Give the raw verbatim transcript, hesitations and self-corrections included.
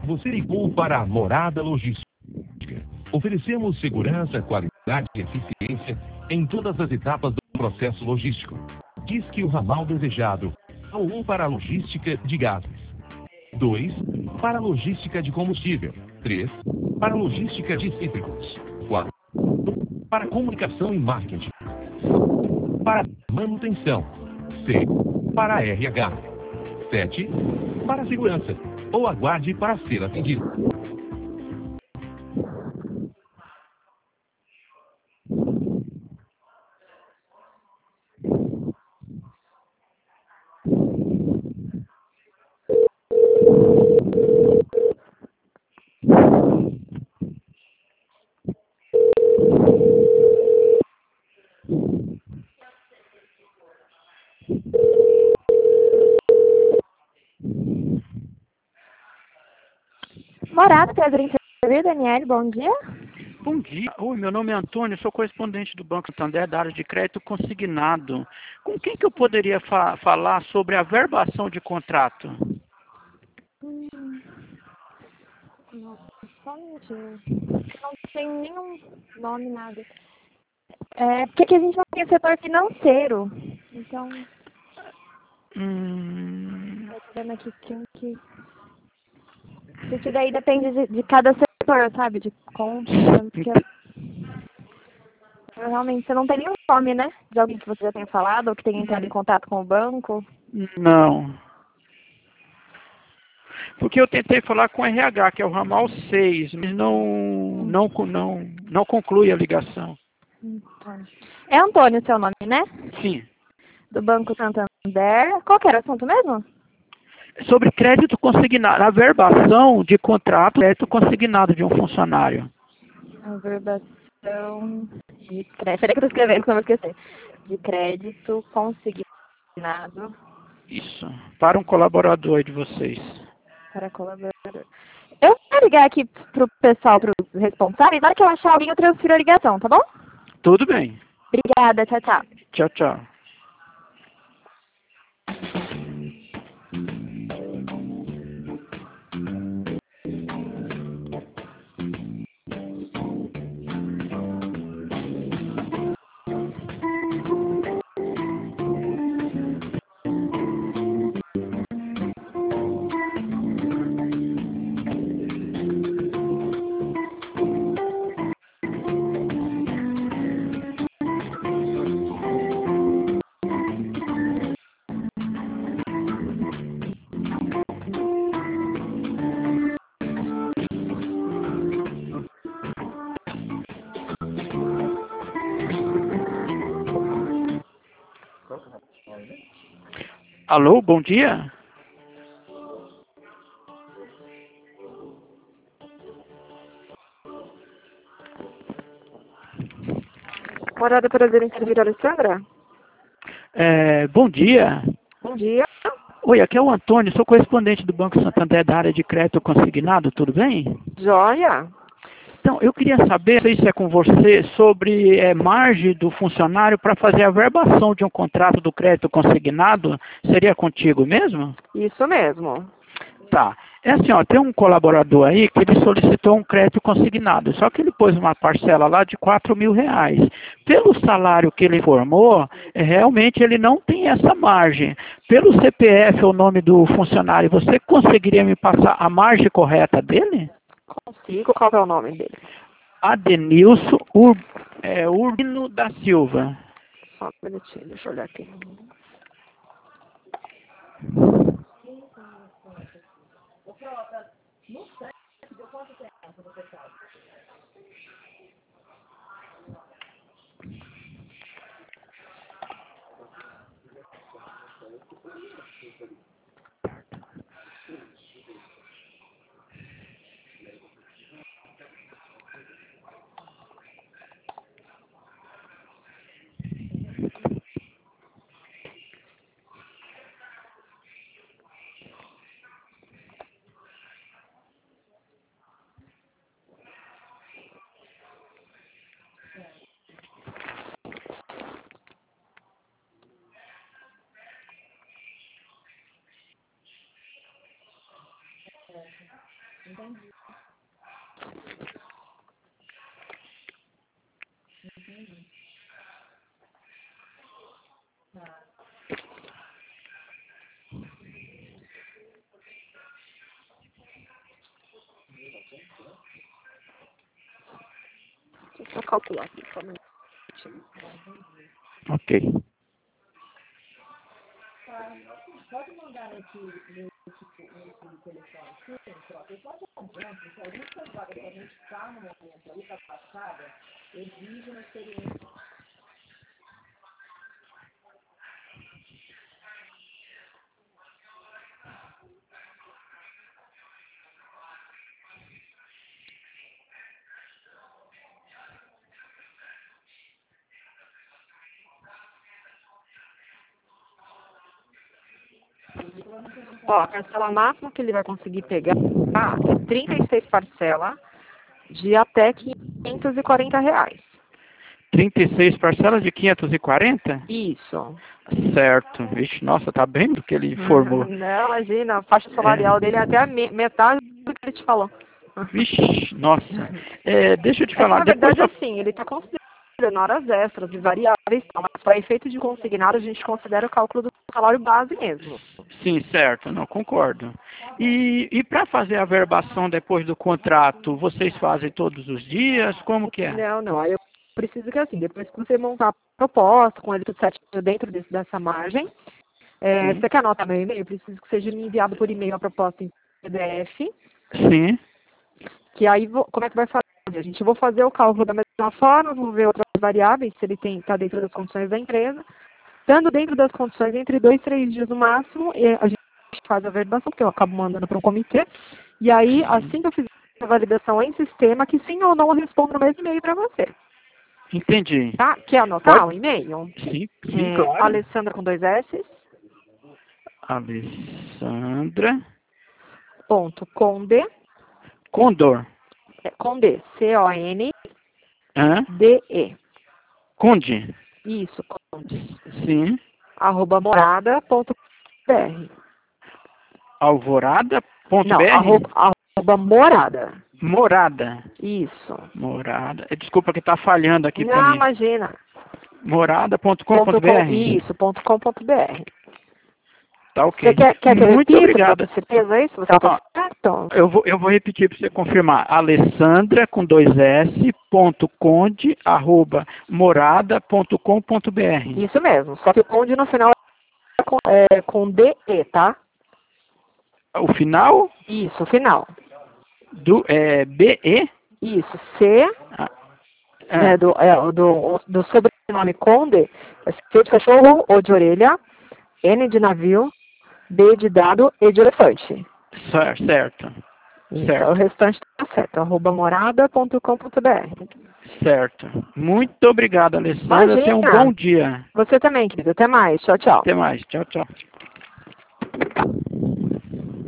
Você ligou para a Morada Logística. Oferecemos segurança, qualidade e eficiência em todas as etapas do processo logístico. Diz que o ramal desejado é o um para a logística de gases. dois. Para a logística de combustível. três. Para a logística de cítricos. quatro. Para comunicação e marketing. Para manutenção. seis. Para R H. sete. Para segurança. Ou aguarde para ser atendido. Morada, Pedro Intervir, Daniele, bom dia. Bom dia. Oi, meu nome é Antônio, sou correspondente do Banco Santander da área de crédito consignado. Com quem que eu poderia fa falar sobre a verbação de contrato? Hum, nossa, só um minutinho. Não tem nenhum nome, nada. É, porque aqui a gente não tem setor financeiro. Então, Hum, eu tô vendo aqui quem que... Porque daí depende de, de cada setor, sabe? De compra, porque realmente você não tem nenhum nome, né? De alguém que você já tenha falado ou que tenha entrado em contato com o banco. não. Porque eu tentei falar com o R H, que é o ramal seis, mas não, não, não, não conclui a ligação. Antônio. É Antônio o seu nome, né? Sim. Do Banco Santander. Qual que era o assunto mesmo? Sobre crédito consignado, a verbação de contrato crédito consignado de um funcionário. Averbação de crédito. Peraí que eu tô escrevendo, que eu não vou esquecer. De crédito consignado Isso, para um colaborador aí de vocês. para colaborador. Eu vou ligar aqui pro pessoal, pros responsáveis. Na hora que eu achar alguém, eu transfiro a ligação, tá bom? Tudo bem. Obrigada, tchau, tchau. Tchau, tchau. Alô, bom dia? Morada Prazer em servir, Alessandra? É, bom dia. Bom dia. Oi, aqui é o Antônio, sou correspondente do Banco Santander da área de crédito consignado, tudo bem? Joia. Então, eu queria saber, não sei se é com você, sobre é, margem do funcionário para fazer a verbação de um contrato do crédito consignado, seria contigo mesmo? Isso mesmo. Tá. É assim, ó, tem um colaborador aí que ele solicitou um crédito consignado, só que ele pôs uma parcela lá de quatro mil reais. Pelo salário que ele formou, é, realmente ele não tem essa margem. Pelo C P F, o nome do funcionário, você conseguiria me passar a margem correta dele? Consigo. Qual é o nome dele? Adenilson Ur, é, Urbino da Silva. Só um minutinho, deixa eu olhar aqui. Entendi. Entendi. Tá. Deixa eu só calcular aqui, só um minutinho. Ok. Pode mandar nesse, nesse, nesse telefone, sim, só. Eu posso dar um exemplo, se a gente agora, se a gente está no momento ali da passada, exige uma experiência. Ó, a parcela máxima que ele vai conseguir pegar é trinta e seis parcelas de até quinhentos e quarenta reais. trinta e seis parcelas de quinhentos e quarenta? Isso. Certo. Vixe, nossa, tá bem do que ele informou. Não, imagina, a faixa salarial É. dele é até a me metade do que ele te falou. Vixe, nossa. É, deixa eu te É que, falar, na depois verdade, eu... assim, ele está considerando horas extras e variáveis, tá? Mas para efeito de consignado, a gente considera o cálculo do salário base mesmo. Sim, certo, não concordo. E, e para fazer a verbação depois do contrato, vocês fazem todos os dias? Como que é? Não, não, aí eu preciso que, assim, depois que você montar a proposta, com ele tudo certinho dentro desse, dessa margem, é, Sim. você quer anotar meu e-mail? Eu preciso que seja me enviado por e-mail a proposta em P D F, Sim. que aí, vou, como é que vai fazer? A gente vai fazer o cálculo da mesma forma, vou ver outras variáveis, se ele está dentro das condições da empresa. Estando dentro das condições, entre dois e três dias no máximo, a gente faz a validação, que eu acabo mandando para um comitê. E aí, assim que eu fizer a validação em sistema, que sim ou não, eu respondo no mesmo e-mail para você. Entendi. Tá? Quer anotar Pode? o e-mail? Sim, sim, É, claro. Alessandra com dois S, Alessandra ponto, conde, Condor. é, conde, C O N Hã? D E. Conde. Isso, conde. Sim. Arroba morada ponto br. Não, Alvorada.br? arroba, arroba morada. Morada. Isso. Morada. Eh, Desculpa que tá falhando aqui para Não, mim. imagina. Ponto com, Morada.com.br. isso, ponto com ponto br. Tá Você ok. quer, quer que eu Muito repita para obrigada. ter certeza isso? Você está Ó, certo? eu vou, eu vou repetir para você confirmar. Alessandra com dois S, ponto conde, arroba, morada ponto com ponto br. Isso mesmo, só que o conde no final é com, é, com D E, tá? O final Isso, o final. do é, B E? Isso, C, Ah, né, ah, do, é, do, do sobrenome Conde, é C de cachorro, O de orelha, N de navio, D de dado, E de elefante. cer- certo. Isso, o Certo. restante tá certo, arroba morada ponto com ponto br. Certo. Muito obrigado, Alessandra. Tenha um bom Imagina! dia. Você também, querido. Até mais. Tchau, tchau. Até mais. Tchau, tchau.